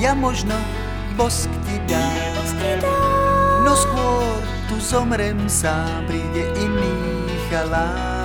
ja možno bosk ti dám. No skôr tu zomrem sám, príde iný chalán.